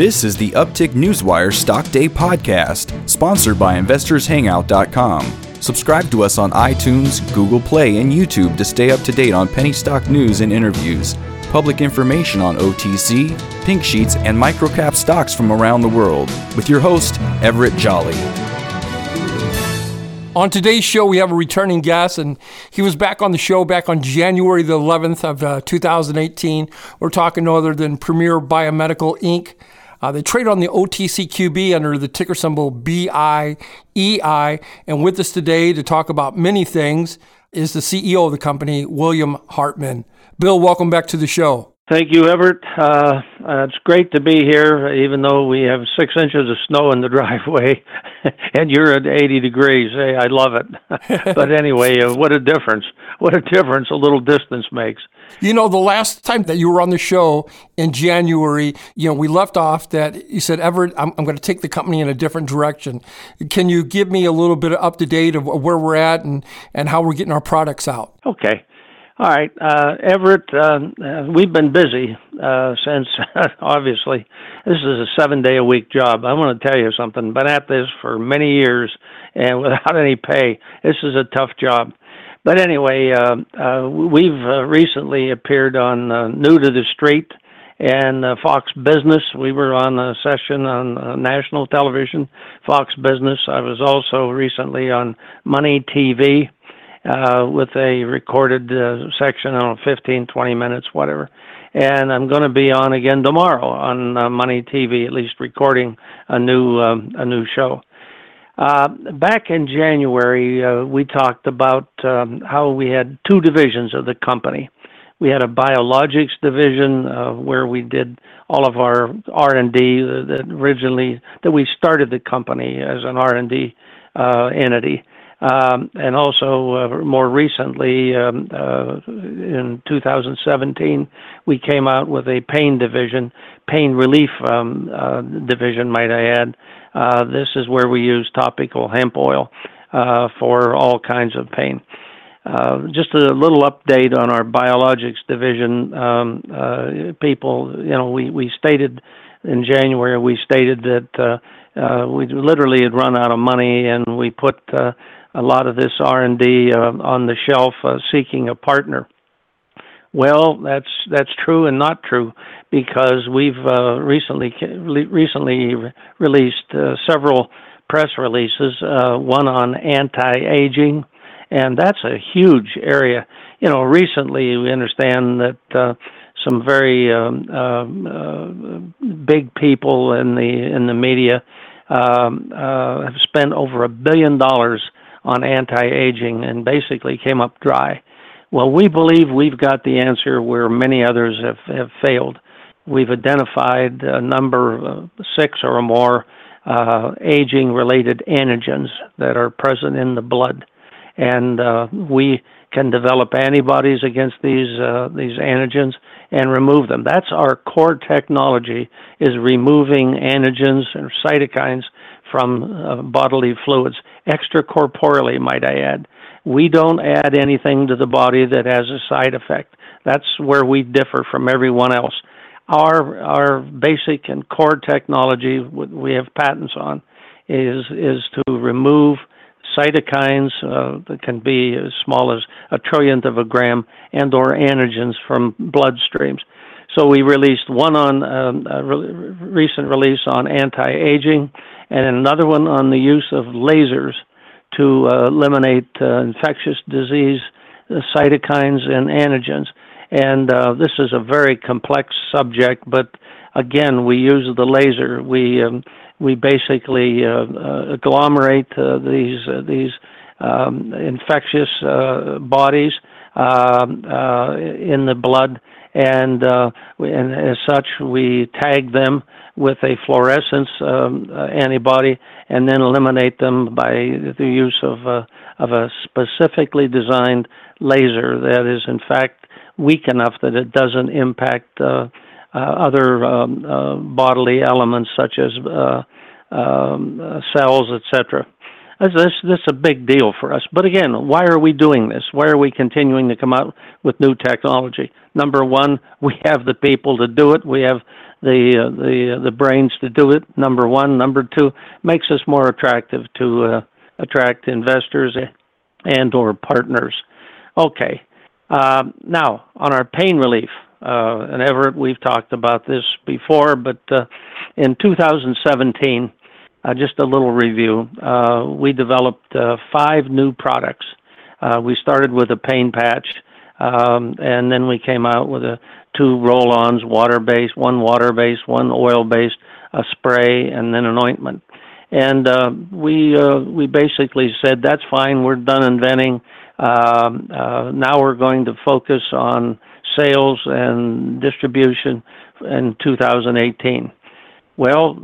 This is the Uptick Newswire Stock Day podcast, sponsored by InvestorsHangout.com. Subscribe to us on iTunes, Google Play, and YouTube to stay up to date on penny stock news and interviews, public information on OTC, pink sheets, and microcap stocks from around the world, with your host, Everett Jolly. On today's show, we have a returning guest, and he was back on the show back on January the 11th of 2018. We're talking no other than Premier Biomedical, Inc. They trade on the OTCQB under the ticker symbol BIEI. And with us today to talk about many things is the CEO of the company, William Hartman. Bill, welcome back to the show. Thank you, Everett. It's great to be here, even though we have 6 inches of snow in the driveway, and you're at 80 degrees. Hey, I love it. But anyway, what a difference. What a difference a little distance makes. You know, the last time that you were on the show in January, we left off that you said, Everett, I'm going to take the company in a different direction. Can you give me a little bit of up-to-date of where we're at and how we're getting our products out? Okay. All right, Everett, we've been busy since, obviously, this is a 7-day-a-week job. I want to tell you something. Been at this for many years and without any pay. This is a tough job. But anyway, we've recently appeared on New to the Street and Fox Business. We were on a session on national television, Fox Business. I was also recently on Money TV. With a recorded section, I don't know, 15, 20 minutes, whatever. And I'm going to be on again tomorrow on Money TV, at least recording a new show. Back in January, we talked about how we had 2 divisions of the company. We had a biologics division where we did all of our R&D that we started the company as an R&D entity. And also, more recently, in 2017, we came out with a pain division, pain relief division, might I add. This is where we use topical hemp oil for all kinds of pain. Just a little update on our biologics division. People, we stated in January, that we literally had run out of money, and we put a lot of this R&D on the shelf, seeking a partner. Well, that's true and not true, because we've recently released several press releases. One on anti-aging, and that's a huge area. Recently we understand that some very big people in the media have spent over $1 billion on anti-aging and basically came up dry. Well, we believe we've got the answer where many others have failed. We've identified a number of 6 or more aging-related antigens that are present in the blood, and we can develop antibodies against these antigens and remove them. That's our core technology, is removing antigens or cytokines from bodily fluids, extracorporeally, might I add. We don't add anything to the body that has a side effect. That's where we differ from everyone else. Our basic and core technology, we have patents on, is to remove cytokines that can be as small as a trillionth of a gram, and or antigens from bloodstreams. So we released one on a recent release on anti-aging, and another one on the use of lasers to eliminate infectious disease cytokines and antigens. And this is a very complex subject, but again, we use the laser. We basically agglomerate these infectious bodies in the blood, and as such, we tag them with a fluorescence antibody, and then eliminate them by the use of a specifically designed laser that is, in fact, weak enough that it doesn't impact other bodily elements such as cells, etc. This is a big deal for us. But again, why are we doing this? Why are we continuing to come out with new technology? Number one, we have the people to do it. We have the brains to do it. Number one. Number two, makes us more attractive to attract investors and or partners. Okay. Now on our pain relief, and Everett, we've talked about this before, but in 2017, just a little review. We developed 5 new products. We started with a pain patch, and then we came out with 2 roll-ons, water-based, one water-based, one oil-based, a spray, and then an ointment. And we basically said, that's fine, we're done inventing. Now we're going to focus on sales and distribution in 2018. Well,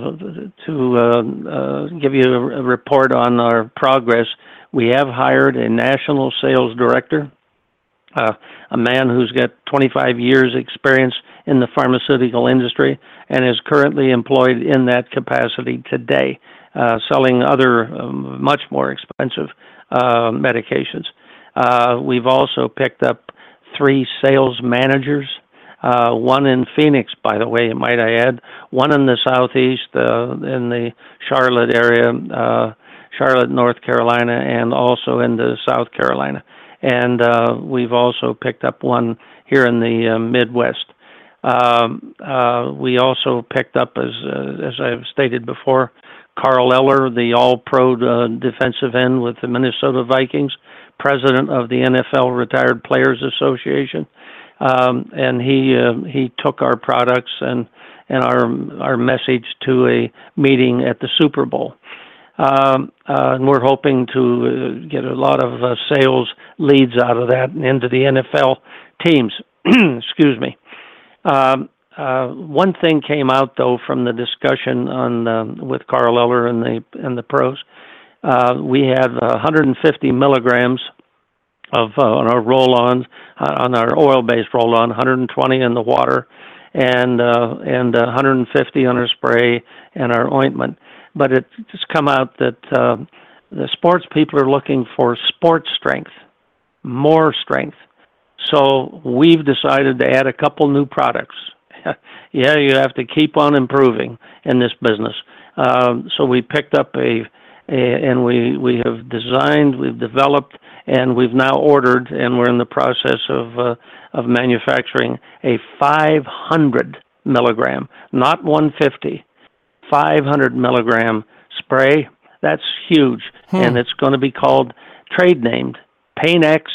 to give you a report on our progress, we have hired a national sales director, a man who's got 25 years experience in the pharmaceutical industry and is currently employed in that capacity today, selling other much more expensive medications. We've also picked up 3 sales managers, one in Phoenix, by the way, might I add, one in the southeast, in the Charlotte area, Charlotte, North Carolina, and also in the South Carolina. And we've also picked up one here in the Midwest. We also picked up, as I've stated before, Carl Eller, the all-pro defensive end with the Minnesota Vikings, president of the NFL Retired Players Association. And he took our products and our message to a meeting at the Super Bowl. And we're hoping to get a lot of sales leads out of that and into the NFL teams. Excuse me. One thing came out though from the discussion on with Carl Eller and the pros. We had 150 milligrams of on our roll-ons, on our oil-based roll-on, 120 in the water, and 150 on our spray and our ointment. But it's come out that the sports people are looking for sports strength, more strength. So we've decided to add a couple new products. Yeah, you have to keep on improving in this business. So we picked up and we have designed, we've developed, and we've now ordered, and we're in the process of manufacturing a 500 milligram, not 150. 500 milligram spray. That's huge, and it's going to be called, trade named, Pain-X,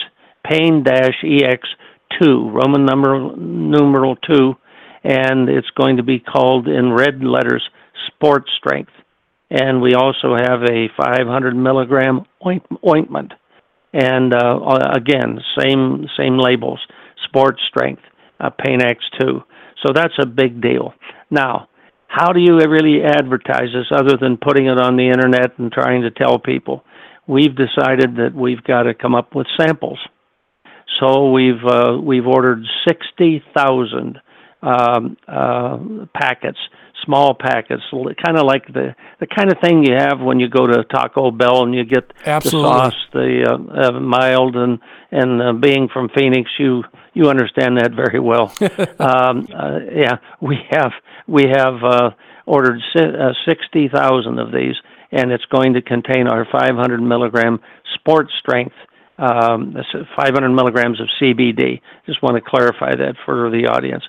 Pain-EX2, Roman numeral 2, and it's going to be called in red letters, Sports Strength. And we also have a 500 milligram ointment, and again, same labels, Sports Strength, Pain-X2. So that's a big deal. Now, how do you really advertise this other than putting it on the internet and trying to tell people? We've decided that we've got to come up with samples. So we've ordered 60,000 packets, small packets, kind of like the kind of thing you have when you go to Taco Bell and you get Absolutely. the sauce, the mild, and being from Phoenix, you understand that very well. Yeah, we have ordered 60,000 of these, and it's going to contain our 500 milligram Sports Strength, 500 milligrams of CBD. Just want to clarify that for the audience.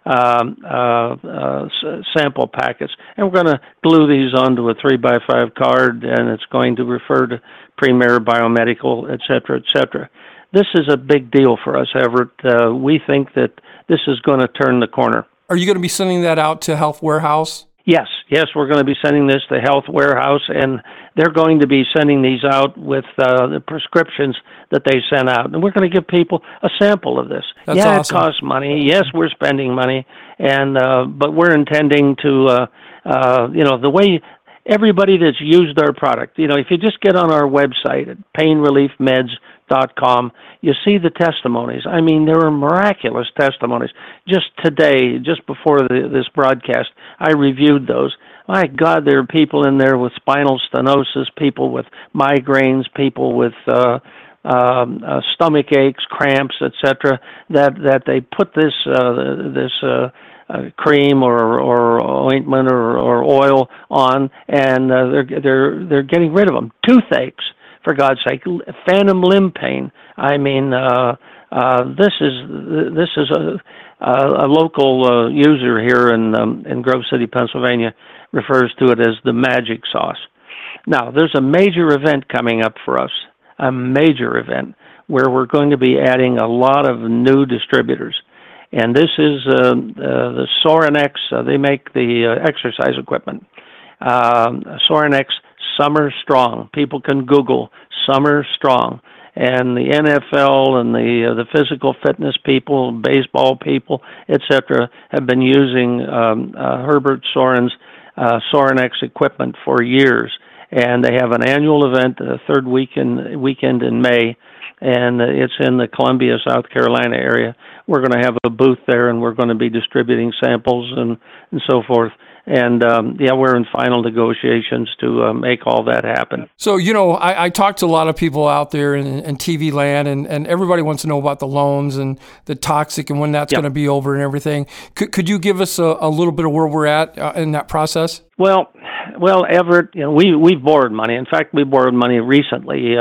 Sample packets, and we're going to glue these onto a 3x5 card, and it's going to refer to Premier Biomedical, et cetera, et cetera. This is a big deal for us, Everett. We think that this is going to turn the corner. Are you going to be sending that out to Health Warehouse? Yes, we're going to be sending this to Health Warehouse, and they're going to be sending these out with the prescriptions that they send out. And we're going to give people a sample of this. That's awesome. It costs money. Yes, we're spending money, and but we're intending to, the way everybody that's used our product, if you just get on our website at painreliefmeds.com, you see the testimonies. I mean, there are miraculous testimonies. Just today, just before this broadcast, I reviewed those. My God, there are people in there with spinal stenosis, people with migraines, people with stomach aches, cramps, etc. That they put this cream or ointment or oil on, and they're getting rid of them. Toothaches, for God's sake, phantom limb pain. I mean, this is a local user here in Grove City, Pennsylvania, refers to it as the magic sauce. Now, there's a major event coming up for us, a major event where we're going to be adding a lot of new distributors. And this is the Sorinex. They make the exercise equipment. Sorinex Summer Strong. People can Google Summer Strong. And the NFL and the physical fitness people, baseball people, etc., have been using Herbert Soren's Sorinex equipment for years. And they have an annual event, the third weekend in May, and it's in the Columbia, South Carolina area. We're going to have a booth there, and we're going to be distributing samples and so forth. And, we're in final negotiations to make all that happen. So, I talk to a lot of people out there in TV land, and everybody wants to know about the loans and the toxic and when that's going to be over and everything. Could you give us a little bit of where we're at in that process? Well, Everett, we've borrowed money. In fact, we borrowed money recently.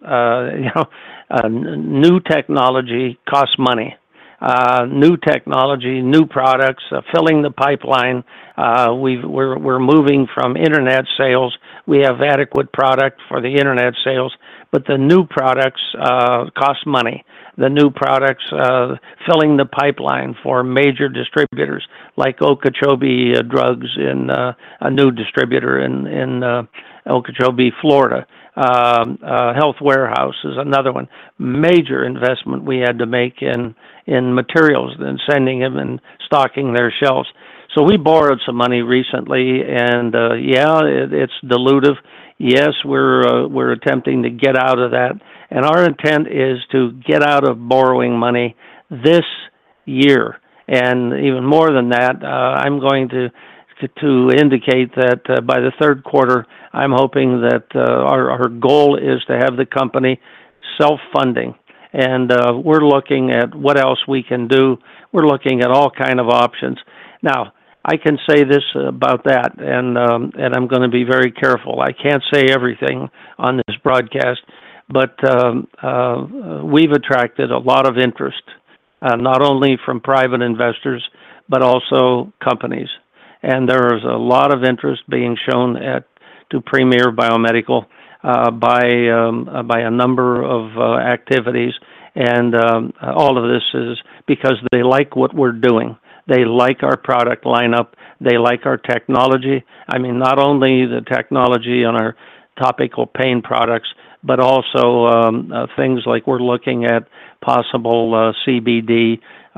New technology costs money. New technology, new products, filling the pipeline. We're moving from internet sales. We have adequate product for the internet sales, but the new products cost money. The new products filling the pipeline for major distributors like Okeechobee Drugs, in a new distributor in Okeechobee, Florida. Health Warehouse is another one. Major investment we had to make in materials and sending them and stocking their shelves. So we borrowed some money recently, and it's dilutive. Yes, we're attempting to get out of that, and our intent is to get out of borrowing money this year. And even more than that, I'm going to indicate that by the third quarter, I'm hoping that our goal is to have the company self-funding. And we're looking at what else we can do. We're looking at all kind of options. Now, I can say this about that, and I'm going to be very careful. I can't say everything on this broadcast, but we've attracted a lot of interest, not only from private investors, but also companies. And there is a lot of interest being shown to Premier Biomedical by a number of activities, and all of this is because they like what we're doing. They like our product lineup. They like our technology. I mean, not only the technology on our topical pain products, but also things like we're looking at possible CBD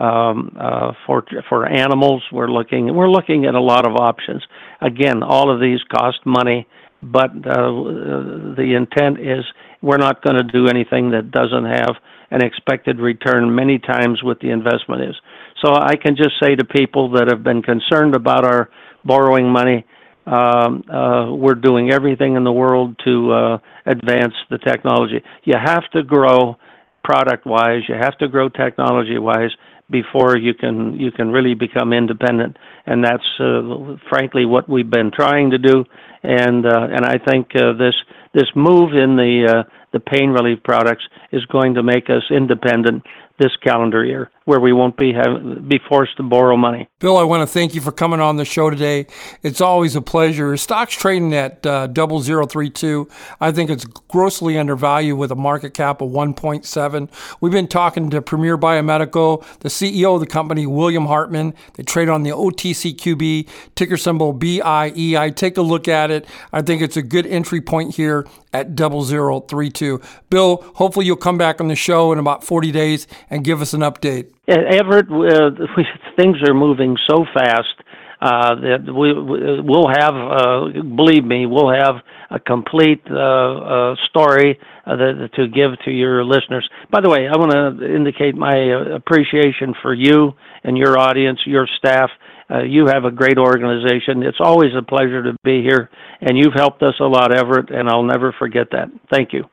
for animals. We're looking at a lot of options. Again, all of these cost money, but the intent is we're not going to do anything that doesn't have an expected return many times what the investment is. So I can just say to people that have been concerned about our borrowing money, we're doing everything in the world to advance the technology. You have to grow product-wise, you have to grow technology-wise before you can really become independent, and that's frankly what we've been trying to do. And I think this move in the pain relief products is going to make us independent this calendar year, where we won't be forced to borrow money. Bill, I want to thank you for coming on the show today. It's always a pleasure. Stock's trading at 0032. I think it's grossly undervalued with a market cap of 1.7. We've been talking to Premier Biomedical, the CEO of the company, William Hartman. They trade on the OTCQB, ticker symbol BIEI. Take a look at it. I think it's a good entry point here at 0032. Bill, hopefully you'll come back on the show in about 40 days and give us an update. Everett, things are moving so fast that we'll have, believe me, we'll have a complete story to give to your listeners. By the way, I want to indicate my appreciation for you and your audience, your staff. You have a great organization. It's always a pleasure to be here, and you've helped us a lot, Everett, and I'll never forget that. Thank you.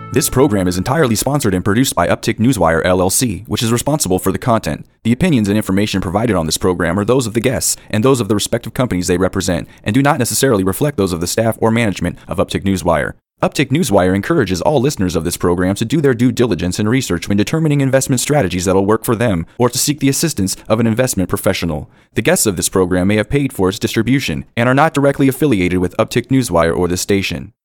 This program is entirely sponsored and produced by Uptick Newswire LLC, which is responsible for the content. The opinions and information provided on this program are those of the guests and those of the respective companies they represent, and do not necessarily reflect those of the staff or management of Uptick Newswire. Uptick Newswire encourages all listeners of this program to do their due diligence and research when determining investment strategies that will work for them, or to seek the assistance of an investment professional. The guests of this program may have paid for its distribution and are not directly affiliated with Uptick Newswire or this station.